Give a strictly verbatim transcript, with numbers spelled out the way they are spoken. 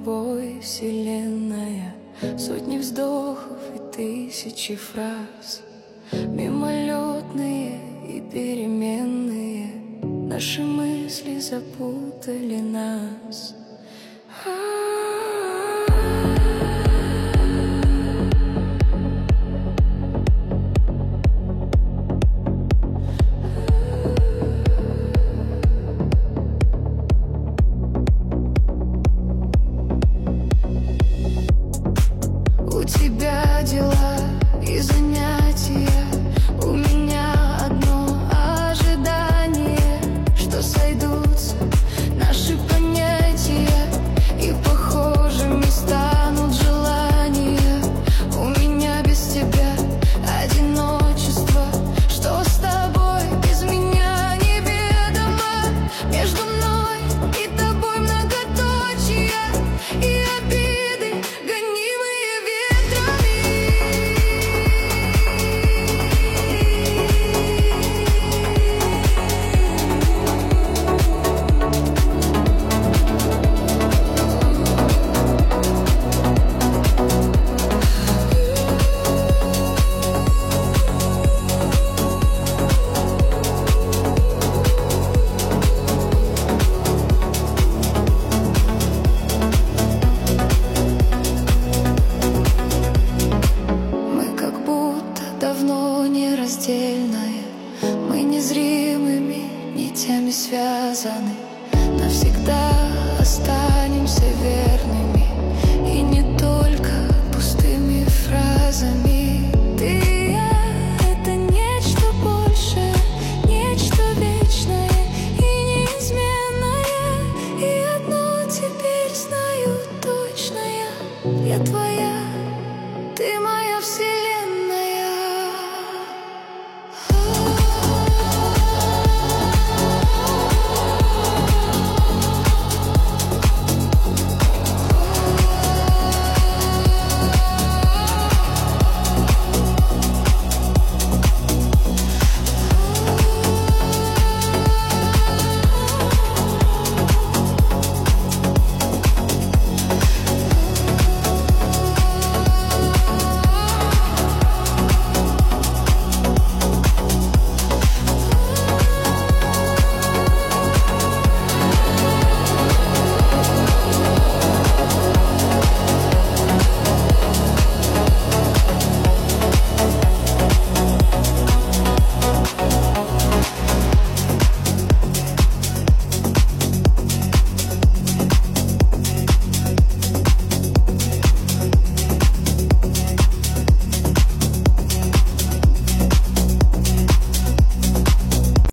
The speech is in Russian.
тобой вселенная, сотни вздохов и тысячи фраз, мимолетные и переменные, наши мысли запутали нас. У тебя дела и занятия, у меня одно ожидание, что сойдутся наши понятия и похожими станут желания. У меня без тебя одиночество, что с тобой без меня неведомо. Между мной и тобой многоточия и обиды, гонимые ветрами. Давно нераздельное, мы незримыми нитями связаны, навсегда останемся верными, и не только пустыми фразами. Ты и я — это нечто большее, нечто вечное и неизменное, и одно теперь знаю точно я, я твоя.